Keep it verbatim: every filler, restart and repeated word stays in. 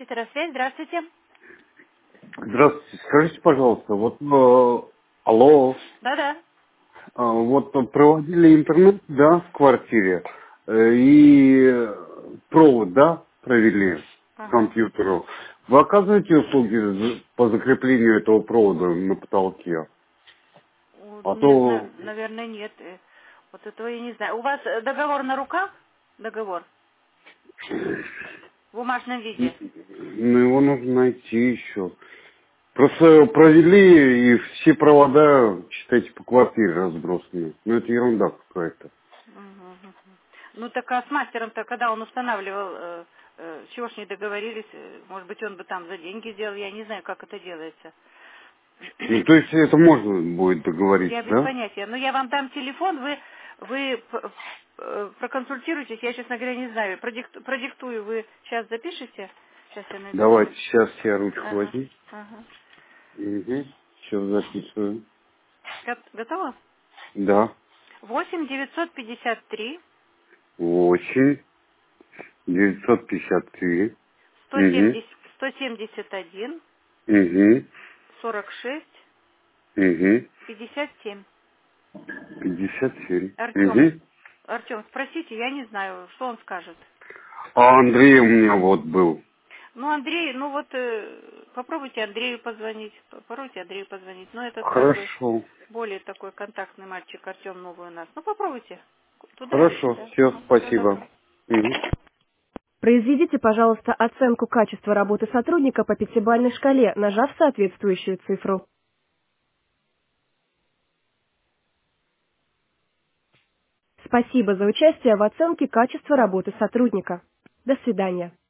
Петросвязь, здравствуйте. Здравствуйте, скажите, пожалуйста, вот, э, алло, Да-да. э, вот проводили интернет, да, в квартире, э, и провод, да, провели к Ага. компьютеру. Вы оказываете услуги за- по закреплению этого провода на потолке? У- А Нет, на- то, наверное, нет. Э, Вот этого я не знаю. У вас э, договор на руках? Договор. В бумажном виде. ну, его нужно найти еще. Просто провели, и все провода, считайте, по квартире разбросаны. Ну, это ерунда какая-то. Мгм, мгм. Ну так а с мастером-то, когда он устанавливал, э, э, чего ж не договорились? э, Может быть, он бы там за деньги сделал, я не знаю, как это делается. Ну, то есть это можно будет Я договориться, без да? понятия. Но я вам дам телефон, вы, вы п- э, проконсультируйтесь, я, честно говоря, не знаю. Продикту- продиктую, вы сейчас запишите? Сейчас я найду Давайте номер. сейчас я ручку Ага, возьму. ага. Угу. Сейчас записываю. Го- Готово? Да. Восемь девятьсот пятьдесят три Восемь девятьсот пятьдесят три. сто Угу. семьдесят сто семьдесят один Угу. сорок шесть Угу. пятьдесят семь. Пятьдесят семь. Артем, Угу. Артем, спросите, я не знаю, что он скажет. А Андрей у меня вот был. Ну, Андрей, ну вот э, попробуйте Андрею позвонить, попробуйте Андрею позвонить. Но этот как бы Хорошо. более такой контактный мальчик, Артем новый у нас. Ну, попробуйте. Туда или Хорошо. сюда. Все, Ага, всего спасибо. доброго. Угу. Произведите, пожалуйста, оценку качества работы сотрудника по пятибалльной шкале, нажав соответствующую цифру. Спасибо за участие в оценке качества работы сотрудника. До свидания.